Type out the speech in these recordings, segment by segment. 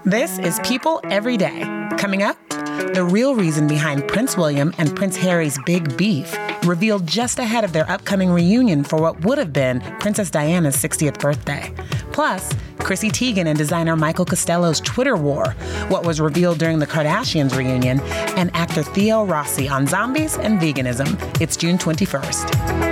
This is People Every Day. Coming up, the real reason behind Prince William and Prince Harry's big beef, revealed just ahead of their upcoming reunion for what would have been Princess Diana's 60th birthday. Plus, Chrissy Teigen and designer Michael Costello's Twitter war, what was revealed during the Kardashians reunion, and actor Theo Rossi on zombies and veganism. It's June 21st.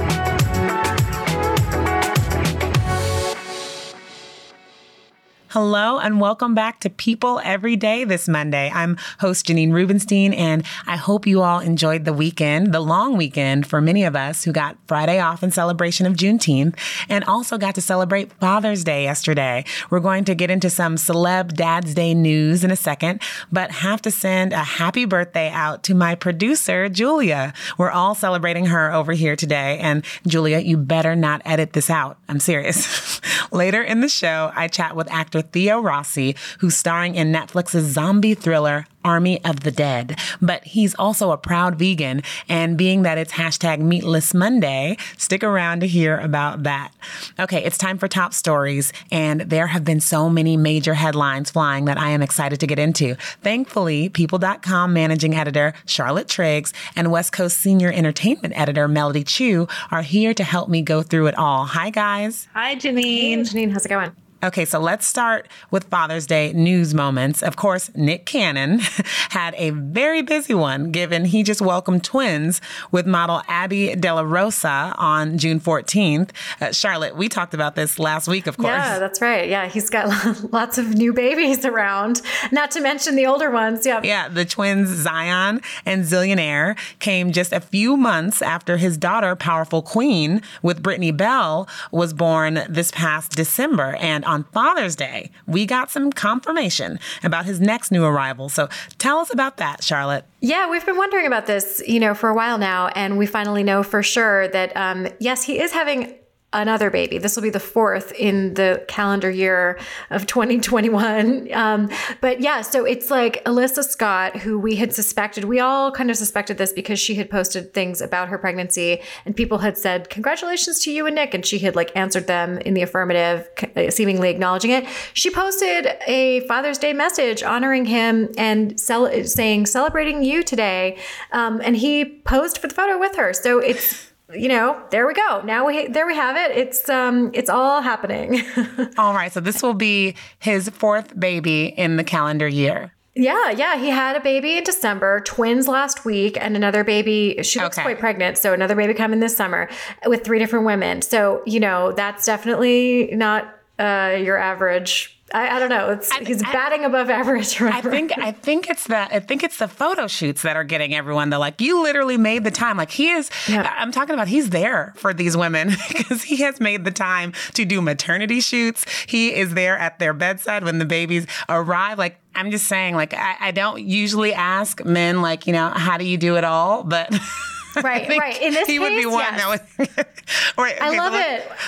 Hello and welcome back to People Every Day this Monday. I'm host Janine Rubenstein, and I hope you all enjoyed the weekend, the long weekend for many of us who got Friday off in celebration of Juneteenth and also got to celebrate Father's Day yesterday. We're going to get into some celeb Dad's Day news in a second, but have to send a happy birthday out to my producer, Julia. We're all celebrating her over here today, and Julia, you better not edit this out. I'm serious. Later in the show, I chat with actor Theo Rossi, who's starring in Netflix's zombie thriller Army of the Dead. But he's also a proud vegan, and being that it's hashtag Meatless Monday, stick around to hear about that. Okay, it's time for top stories, and there have been so many major headlines flying that I am excited to get into. Thankfully, People.com managing editor Charlotte Triggs and West Coast senior entertainment editor Melody Chu are here to help me go through it all. Hi, guys. Hi, Janine. Hey, Janine, how's it going? Okay, so let's start with Father's Day news moments. Of course, Nick Cannon had a very busy one, given he just welcomed twins with model Abby De La Rosa on June 14th. Charlotte, we talked about this last week, of course. Yeah, that's right. Yeah, he's got lots of new babies around, not to mention the older ones. Yeah. Yeah, the twins Zion and Zillionaire came just a few months after his daughter, Powerful Queen, with Brittany Bell, was born this past December. And on Father's Day, we got some confirmation about his next new arrival. So tell us about that, Charlotte. Yeah, we've been wondering about this, for a while now, and we finally know for sure that, yes, he is having another baby. This will be the fourth in the calendar year of 2021. But yeah, so it's like Alyssa Scott, who we had suspected, we all kind of suspected this because she had posted things about her pregnancy and people had said, congratulations to you and Nick. And she had answered them in the affirmative, seemingly acknowledging it. She posted a Father's Day message honoring him and saying, celebrating you today. And he posed for the photo with her. So it's, there we go. There we have it. It's all happening. All right. So this will be his fourth baby in the calendar year. Yeah. He had a baby in December, twins last week, and another baby. She looks quite pregnant. So another baby coming this summer with 3 different women. So, that's definitely not your average. I don't know. He's batting above average. I think it's the photo shoots that are getting everyone. They're like, you literally made the time. He is. Yeah. I'm talking about he's there for these women because he has made the time to do maternity shoots. He is there at their bedside when the babies arrive. I'm just saying, I don't usually ask men, how do you do it all? But right. In this he case, would be one yes. that would. Right, I love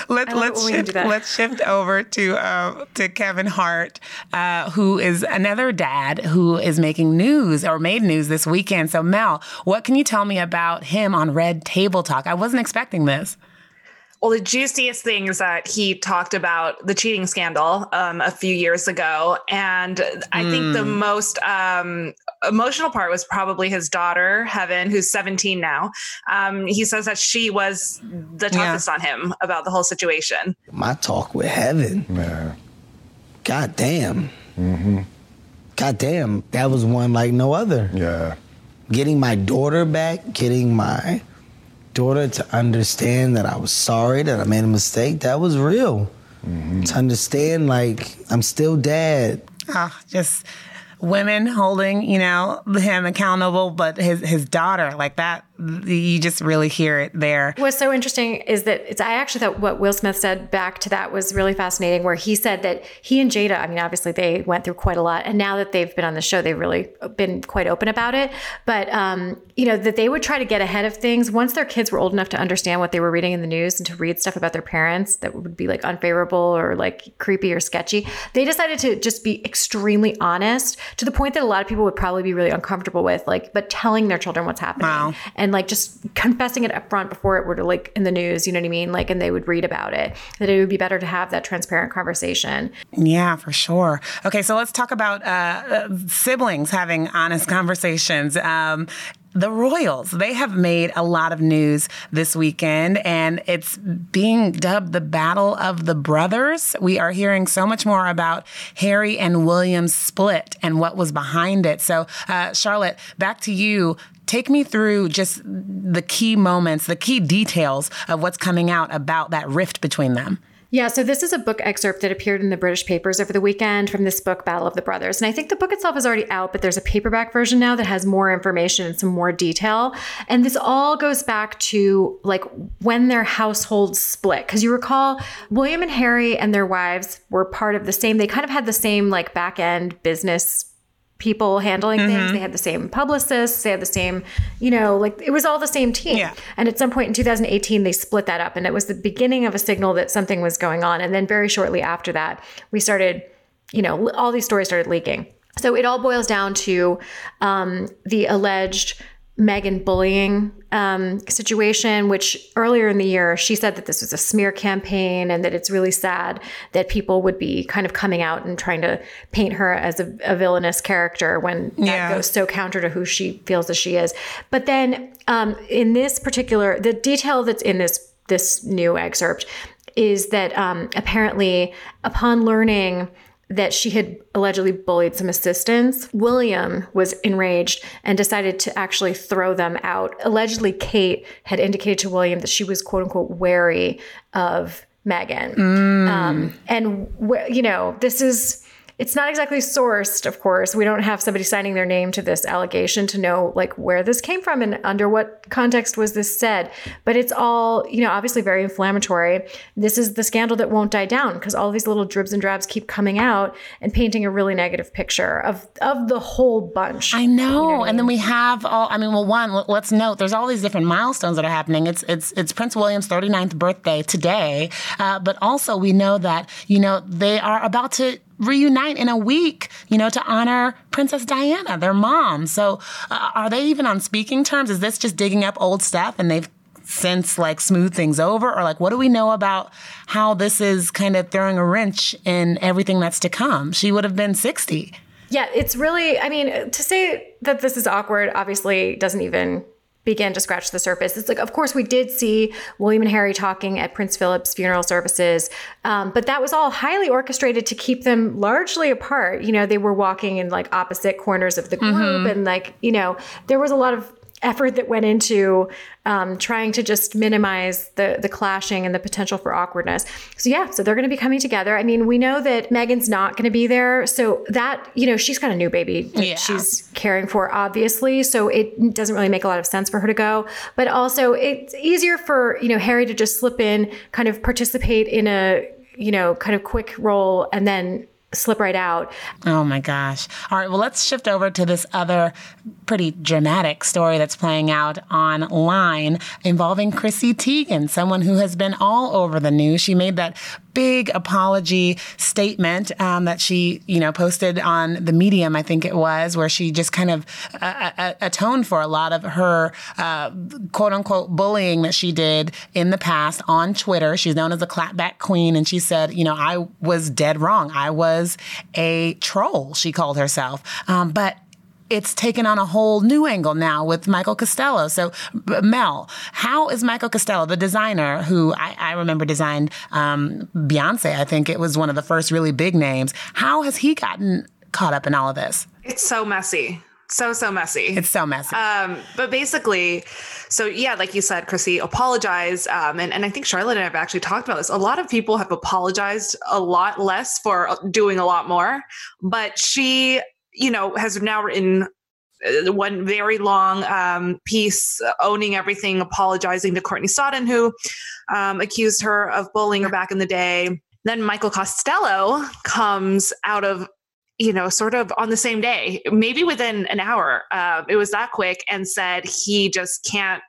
it. Let's shift over to Kevin Hart, who is another dad who is making news or made news this weekend. So Mel, what can you tell me about him on Red Table Talk? I wasn't expecting this. Well, the juiciest thing is that he talked about the cheating scandal a few years ago. And I think the most emotional part was probably his daughter, Heaven, who's 17 now. He says that she was the toughest on him about the whole situation. My talk with Heaven. Man. God damn. Mm-hmm. God damn. That was one like no other. Yeah. Getting my daughter back, getting my daughter to understand that I was sorry, that I made a mistake, that was real. Mm-hmm. To understand, I'm still dad. Just women holding, him accountable, but his daughter, that, you just really hear it there. What's so interesting is that I actually thought what Will Smith said back to that was really fascinating, where he said that he and Jada, obviously they went through quite a lot, and now that they've been on the show, they've really been quite open about it. But, that they would try to get ahead of things once their kids were old enough to understand what they were reading in the news and to read stuff about their parents that would be unfavorable or creepy or sketchy. They decided to just be extremely honest to the point that a lot of people would probably be really uncomfortable with, but telling their children what's happening. Wow. And and like just confessing it up front before it were to like in the news, you know what I mean? Like, and they would read about it, that it would be better to have that transparent conversation. Yeah, for sure. Okay, so let's talk about siblings having honest conversations. The Royals, they have made a lot of news this weekend, and it's being dubbed the Battle of the Brothers. We are hearing so much more about Harry and William's split and what was behind it. So, Charlotte, back to you. Take me through just the key moments, the key details of what's coming out about that rift between them. Yeah, so this is a book excerpt that appeared in the British papers over the weekend from this book, Battle of the Brothers. And I think the book itself is already out, but there's a paperback version now that has more information and some more detail. And this all goes back to like when their households split. Because you recall, William and Harry and their wives were part of the same, they kind of had the same like back end business people handling things. They had the same publicists. They had the same, like it was all the same team. Yeah. And at some point in 2018, they split that up. And it was the beginning of a signal that something was going on. And then very shortly after that, we started, all these stories started leaking. So it all boils down to the alleged Meghan bullying situation, which earlier in the year, she said that this was a smear campaign and that it's really sad that people would be kind of coming out and trying to paint her as a villainous character when that goes so counter to who she feels that she is. But then in this particular, the detail that's in this new excerpt is that apparently upon learning that she had allegedly bullied some assistants, William was enraged and decided to actually throw them out. Allegedly, Kate had indicated to William that she was quote unquote wary of Meghan. This is, it's not exactly sourced, of course. We don't have somebody signing their name to this allegation to know like where this came from and under what context was this said. But it's all, obviously very inflammatory. This is the scandal that won't die down because all these little dribs and drabs keep coming out and painting a really negative picture of the whole bunch. I know. And then we have let's note there's all these different milestones that are happening. It's Prince William's 39th birthday today. But also we know that, they are about to reunite in a week, to honor Princess Diana, their mom. So are they even on speaking terms? Is this just digging up old stuff and they've since like smoothed things over? Or like, what do we know about how this is kind of throwing a wrench in everything that's to come? She would have been 60. Yeah, it's really, to say that this is awkward obviously doesn't even begin to scratch the surface. It's like, of course, we did see William and Harry talking at Prince Philip's funeral services, but that was all highly orchestrated to keep them largely apart. They were walking in like opposite corners of the group, and like, there was a lot of effort that went into trying to just minimize the clashing and the potential for awkwardness. So they're going to be coming together. We know that Meghan's not going to be there. So that, she's got a new baby that she's caring for, obviously. So it doesn't really make a lot of sense for her to go. But also it's easier for, Harry to just slip in, kind of participate in a, kind of quick role and then slip right out. Oh my gosh. All right. Well, let's shift over to this other pretty dramatic story that's playing out online involving Chrissy Teigen, someone who has been all over the news. She made that big apology statement that she, posted on the Medium, I think it was, where she just kind of atoned for a lot of her quote unquote bullying that she did in the past on Twitter. She's known as a clapback queen. And she said, I was dead wrong. I was a troll, she called herself. But it's taken on a whole new angle now with Michael Costello. So, Mel, how is Michael Costello, the designer who I remember designed Beyonce, I think it was one of the first really big names, how has he gotten caught up in all of this? It's so messy. So messy. It's so messy. But basically, like you said, Chrissy apologized. And I think Charlotte and I have actually talked about this. A lot of people have apologized a lot less for doing a lot more. But she, has now written one very long piece owning everything, apologizing to Courtney Stodden, who accused her of bullying her back in the day. Then Michael Costello comes out of, sort of on the same day, maybe within an hour. It was that quick, and said he just can't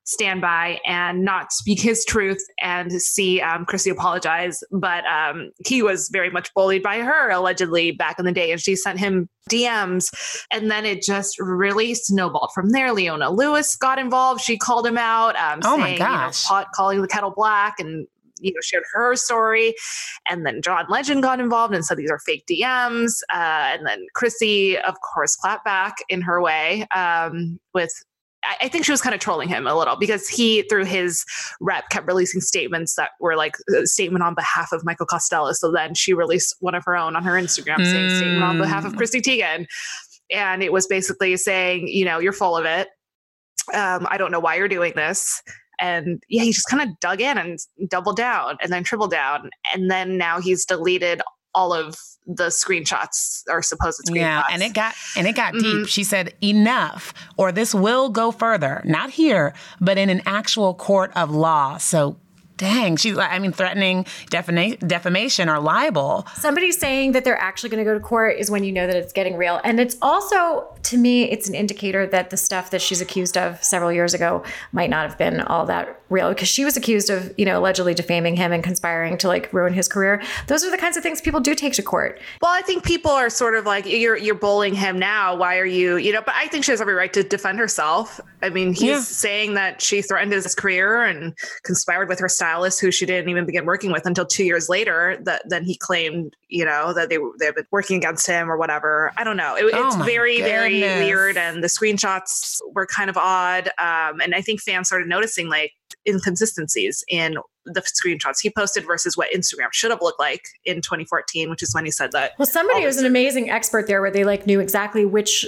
stand by and not speak his truth and see Chrissy apologize. But he was very much bullied by her, allegedly, back in the day. And she sent him DMs. And then it just really snowballed from there. Leona Lewis got involved. She called him out, saying, calling the kettle black, and shared her story. And then John Legend got involved and said these are fake DMs. And then Chrissy, of course, clapped back in her way with, I think she was kind of trolling him a little, because he, through his rep, kept releasing statements that were like a statement on behalf of Michael Costello. So then she released one of her own on her Instagram saying statement on behalf of Chrissy Teigen. And it was basically saying, you're full of it. I don't know why you're doing this. And yeah, he just kind of dug in and doubled down and then tripled down. And then now he's deleted all of the screenshots or supposed screenshots. Yeah, and it got deep. She said, enough, or this will go further, not here, but in an actual court of law. So dang, she's threatening defamation or libel. Somebody saying that they're actually going to go to court is when you know that it's getting real. And it's also, to me, it's an indicator that the stuff that she's accused of several years ago might not have been all that real, because she was accused of, allegedly defaming him and conspiring to ruin his career. Those are the kinds of things people do take to court. Well, I think people are sort of like, you're bullying him now. Why are you, but I think she has every right to defend herself. I mean, he's saying that she threatened his career and conspired with her stylist, who she didn't even begin working with until 2 years later. That then he claimed, that they've been working against him or whatever. I don't know. It's very, very weird. And the screenshots were kind of odd. And I think fans started noticing inconsistencies in the screenshots he posted versus what Instagram should have looked like in 2014, which is when he said that. Well, somebody was an amazing expert there where they knew exactly which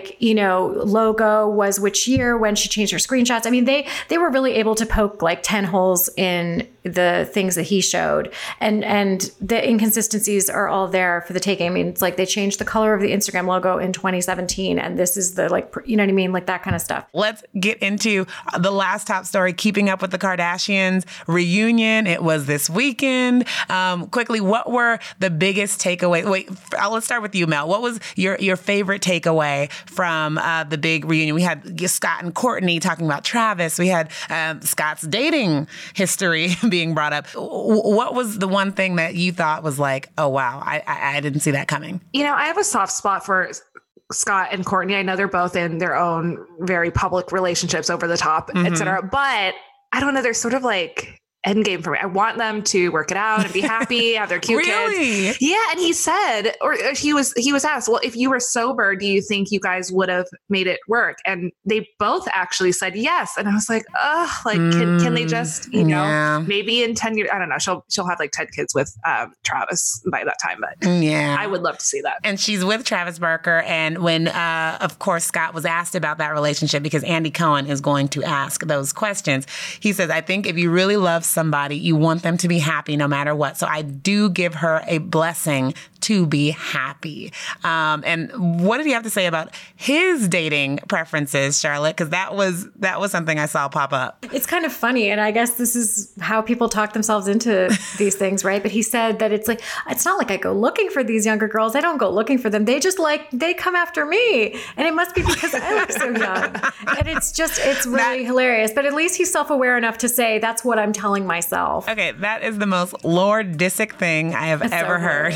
logo was which year when she changed her screenshots. I mean, they were really able to poke 10 holes in the things that he showed, and the inconsistencies are all there for the taking. I mean, it's they changed the color of the Instagram logo in 2017, and this is the you know what I mean, that kind of stuff. Let's get into the last top story, keeping up with the Kardashians reunion. It was this weekend. Quickly, what were the biggest takeaways? Wait, let's start with you, Mel. What was your favorite takeaway from the big reunion? We had Scott and Kourtney talking about Travis. We had Scott's dating history being brought up. What was the one thing that you thought was oh, wow, I didn't see that coming? I have a soft spot for Scott and Kourtney. I know they're both in their own very public relationships, over the top, et cetera. But I don't know. They're sort of endgame for me. I want them to work it out and be happy, have their cute kids. Yeah. And he said, or he was asked, well, if you were sober, do you think you guys would have made it work? And they both actually said yes. And I was like, oh, can they just, maybe in 10 years, I don't know, she'll have 10 kids with Travis by that time. But I would love to see that. And she's with Travis Barker. And when, of course, Scott was asked about that relationship, because Andy Cohen is going to ask those questions, he says, I think if you really love somebody, you want them to be happy no matter what. So I do give her a blessing to be happy. And what did he have to say about his dating preferences, Charlotte? Because that was something I saw pop up. It's kind of funny, and I guess this is how people talk themselves into these things, right? But he said that it's not like I go looking for these younger girls. I don't go looking for them. They just they come after me, and it must be because I look so young. And it's really hilarious. But at least he's self-aware enough to say that's what I'm telling myself. Okay, that is the most Lord Disick thing I have ever heard.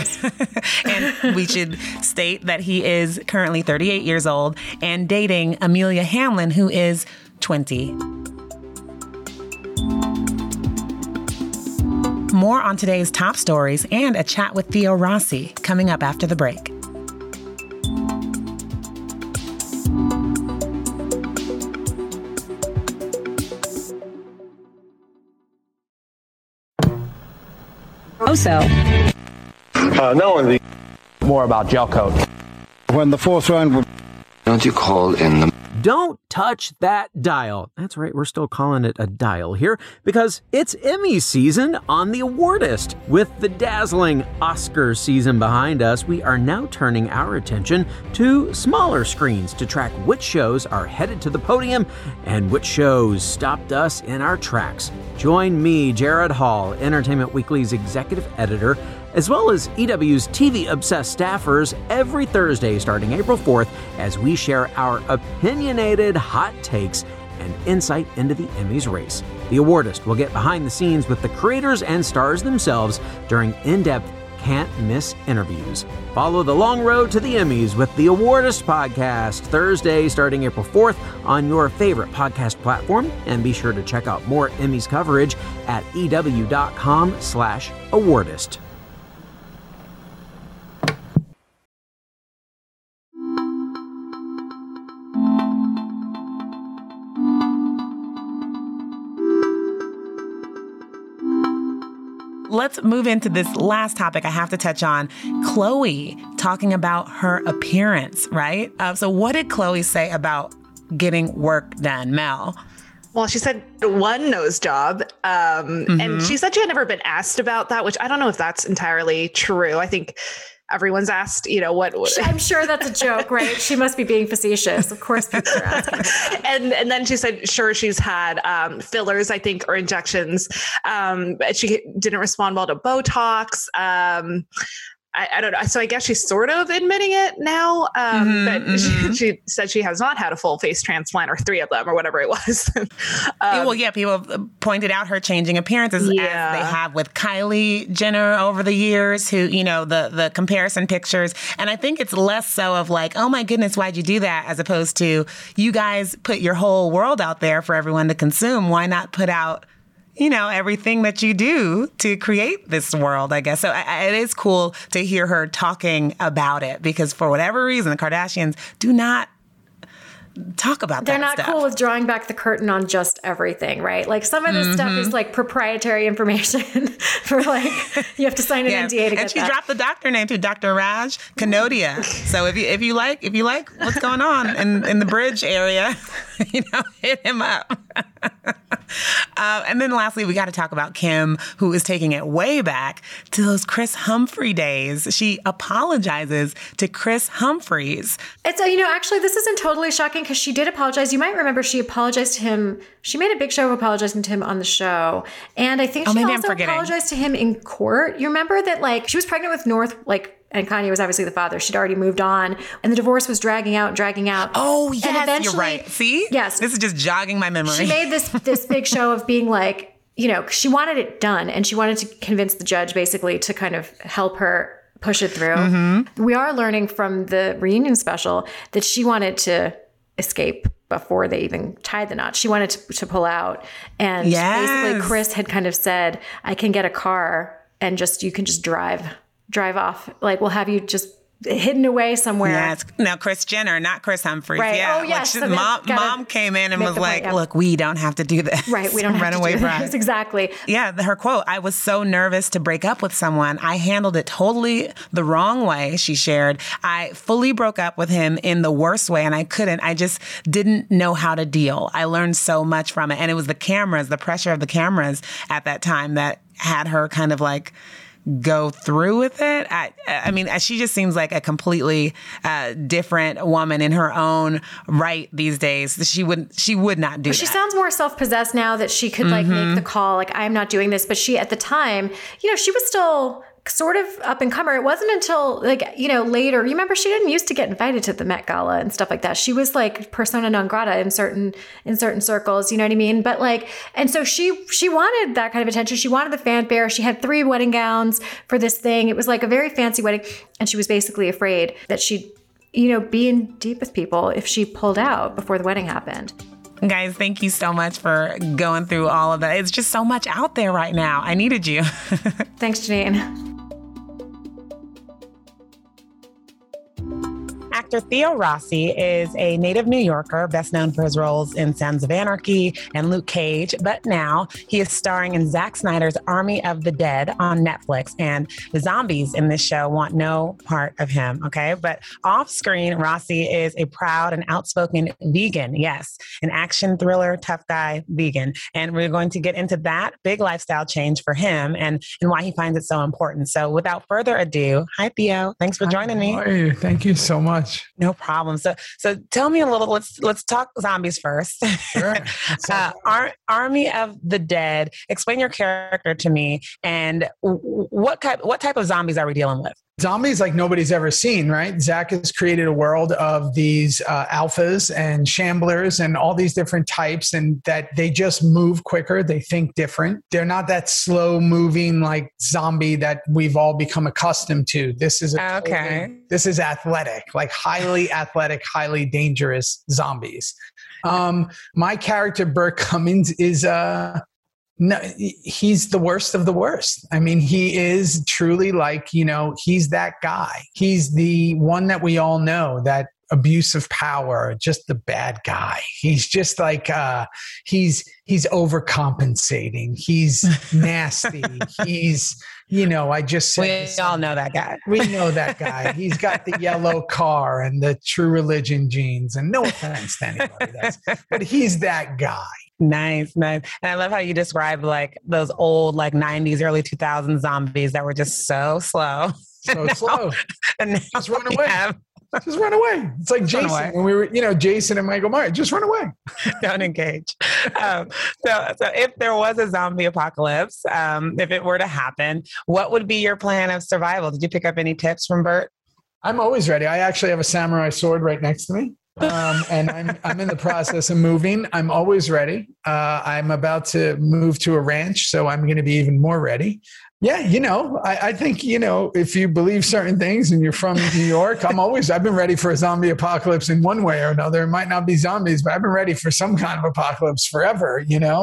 And we should state that he is currently 38 years old and dating Amelia Hamlin, who is 20. More on today's top stories and a chat with Theo Rossi coming up after the break. Also, not only more about gel coat. When the fourth round, don't you call in the... Don't touch that dial. That's right, we're still calling it a dial here because it's Emmy season on the Awardist. With the dazzling Oscar season behind us, we are now turning our attention to smaller screens to track which shows are headed to the podium and which shows stopped us in our tracks. Join me, Jared Hall, Entertainment Weekly's executive editor, as well as EW's TV-obsessed staffers every Thursday starting April 4th as we share our opinionated hot takes and insight into the Emmys race. The Awardist will get behind the scenes with the creators and stars themselves during in-depth, can't-miss interviews. Follow the long road to the Emmys with the Awardist podcast, Thursday starting April 4th on your favorite podcast platform. And be sure to check out more Emmys coverage at EW.com/Awardist. Let's move into this last topic I have to touch on. Chloe talking about her appearance, right? So what did Chloe say about getting work done, Mel? Well, she said one nose job. And she said she had never been asked about that, which I don't know if that's entirely true. I think everyone's asked, what I'm sure that's a joke, right? She must be being facetious. Of course people are asking. And then she said, sure, she's had fillers, I think, or injections. She didn't respond well to Botox. I don't know. So I guess she's sort of admitting it now. But she said she has not had a full face transplant, or 3 of them, or whatever it was. People pointed out her changing appearances as they have with Kylie Jenner over the years, who, the comparison pictures. And I think it's less so of like, oh my goodness, why'd you do that? As opposed to, you guys put your whole world out there for everyone to consume. Why not put out everything that you do to create this world, I guess. So it is cool to hear her talking about it, because for whatever reason, the Kardashians do not talk about They're that not cool with drawing back the curtain on just everything, right? Like some of this stuff is like proprietary information for like, you have to sign an NDA to get that. And she dropped the doctor name too, Dr. Raj Kanodia. So if you like what's going on in the bridge area, hit him up. And then lastly, we got to talk about Kim, who is taking it way back to those Kris Humphrey days. She apologizes to Kris Humphries. It's, actually, this isn't totally shocking because she did apologize. You might remember she apologized to him. She made a big show of apologizing to him on the show. And I think she also apologized to him in court. You remember that, she was pregnant with North, and Kanye was obviously the father. She'd already moved on. And the divorce was dragging out. Oh, yes, you're right. See? Yes. This is just jogging my memory. She made this big show of being like, she wanted it done. And she wanted to convince the judge basically to kind of help her push it through. We are learning from the reunion special that she wanted to escape before they even tied the knot. She wanted to pull out. And basically Kris had kind of said, I can get a car and you can just drive off. We'll have you just hidden away somewhere. Yes. Now, Kris Jenner, not Kris Humphries. Right. Yeah. Oh, yes. So mom came in and was like, look, we don't have to do this. Right. We don't have Runaway to do bride. this. Exactly. Yeah. Her quote, I was so nervous to break up with someone. I handled it totally the wrong way, she shared. I fully broke up with him in the worst way, and I couldn't. I just didn't know how to deal. I learned so much from it. And it was the cameras, the pressure of the cameras at that time that had her kind of go through with it. I mean, she just seems like a completely different woman in her own right these days. She would not do that. She sounds more self-possessed now that she could make the call, I'm not doing this. But she, at the time, she was still sort of up and comer. It wasn't until later. You remember she didn't used to get invited to the Met Gala and stuff like that. She was persona non grata in certain circles. You know what I mean? But and so she wanted that kind of attention. She wanted the fanfare. She had 3 wedding gowns for this thing. It was a very fancy wedding, and she was basically afraid that she'd be in deep with people if she pulled out before the wedding happened. Guys, thank you so much for going through all of that. It's just so much out there right now. I needed you. Thanks, Janine. Actor Theo Rossi is a native New Yorker, best known for his roles in Sons of Anarchy and Luke Cage, but now he is starring in Zack Snyder's Army of the Dead on Netflix, and the zombies in this show want no part of him, okay? But off screen, Rossi is a proud and outspoken vegan, yes, an action thriller, tough guy vegan, and we're going to get into that big lifestyle change for him and why he finds it so important. So without further ado, hi Theo, thanks for joining me. Hey, thank you so much. No problem. So tell me a little. Let's talk zombies first. Sure. Army of the Dead. Explain your character to me, and what type of zombies are we dealing with? Zombies like nobody's ever seen, right? Zach has created a world of these alphas and shamblers and all these different types, and that they just move quicker. They think different. They're not that slow moving like zombie that we've all become accustomed to. This is this is athletic, like highly athletic, highly dangerous zombies. My character, Burt Cummings, is no, he's the worst of the worst. I mean, he is truly like, he's that guy. He's the one that we all know, that abuse of power, just the bad guy. He's just like, he's overcompensating. He's nasty. He's, I just said we all know that guy. We know that guy. He's got the yellow car and the True Religion jeans, and no offense to anybody, but he's that guy. Nice. And I love how you describe like those old, like 90s, early 2000s zombies that were just so slow. And now just run away. Just run away. It's like Jason when we were, Jason and Michael Myers, just run away. Don't engage. So if there was a zombie apocalypse, if it were to happen, what would be your plan of survival? Did you pick up any tips from Burt? I'm always ready. I actually have a samurai sword right next to me. And I'm in the process of moving. I'm always ready. I'm about to move to a ranch, so I'm going to be even more ready. Yeah, I think, if you believe certain things and you're from New York, I've been ready for a zombie apocalypse in one way or another. It might not be zombies, but I've been ready for some kind of apocalypse forever,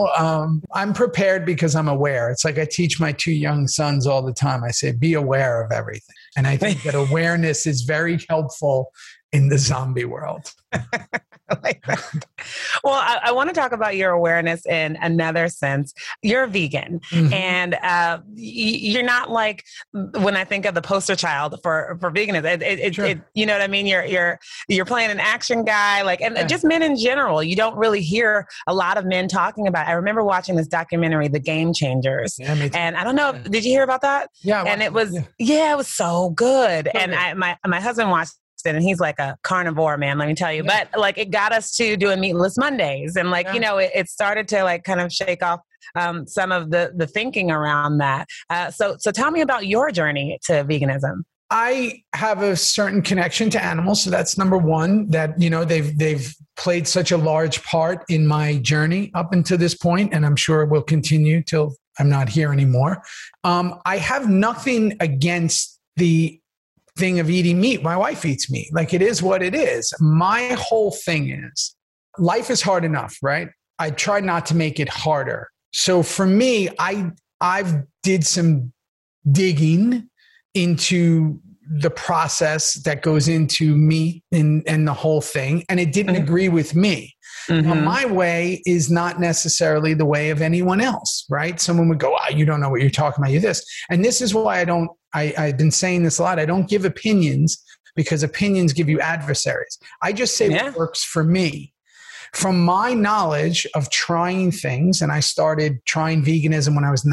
I'm prepared because I'm aware. It's like I teach my 2 young sons all the time. I say, be aware of everything. And I think that awareness is very helpful in the zombie world. Like that. Well, I want to talk about your awareness in another sense. You're a vegan, and you're not like, when I think of the poster child for veganism. Sure. You know what I mean? You're playing an action guy, like, and just men in general. You don't really hear a lot of men talking about it. I remember watching this documentary, The Game Changers, and I don't know, did you hear about that? Yeah, and it was it was so good. And my husband watched. And he's like a carnivore, man, let me tell you. But like, it got us to doing Meatless Mondays. And like, it started to like kind of shake off some of the thinking around that. So tell me about your journey to veganism. I have a certain connection to animals. So that's number one, that, they've played such a large part in my journey up until this point, and I'm sure it will continue till I'm not here anymore. I have nothing against the thing of eating meat. My wife eats meat. Like, it is what it is. My whole thing is, life is hard enough, right? I try not to make it harder. So for me, I've did some digging into the process that goes into meat and the whole thing, and it didn't agree with me. Now, my way is not necessarily the way of anyone else, right? Someone would go, you don't know what you're talking about, you're this. And this is why I've been saying this a lot. I don't give opinions, because opinions give you adversaries. I just say what works for me. From my knowledge of trying things, and I started trying veganism when I was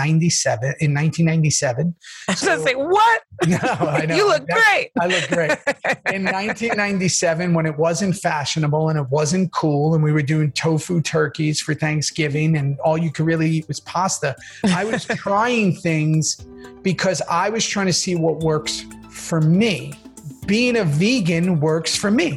1997. I was going to say, what? No, I know. You look great. I look great. In 1997, when it wasn't fashionable and it wasn't cool, and we were doing tofu turkeys for Thanksgiving, and all you could really eat was pasta, I was trying things because I was trying to see what works for me. Being a vegan works for me.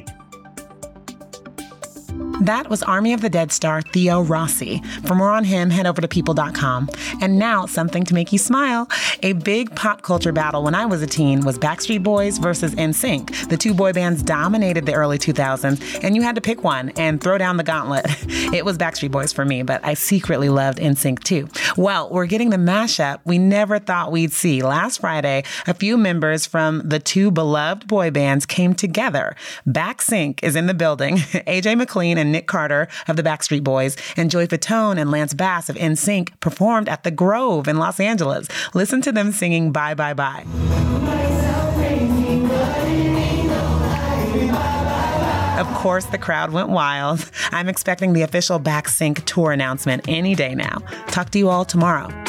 That was Army of the Dead star Theo Rossi. For more on him, head over to people.com. And now, something to make you smile. A big pop culture battle when I was a teen was Backstreet Boys versus NSYNC. The 2 boy bands dominated the early 2000s, and you had to pick one and throw down the gauntlet. It was Backstreet Boys for me, but I secretly loved NSYNC too. Well, we're getting the mashup we never thought we'd see. Last Friday, a few members from the 2 beloved boy bands came together. BackSync is in the building. AJ McLean and Nick Carter of the Backstreet Boys and Joy Fatone and Lance Bass of NSYNC performed at the Grove in Los Angeles. Listen to them singing Bye Bye Bye. Of course, the crowd went wild. I'm expecting the official BackSync tour announcement any day now. Talk to you all tomorrow.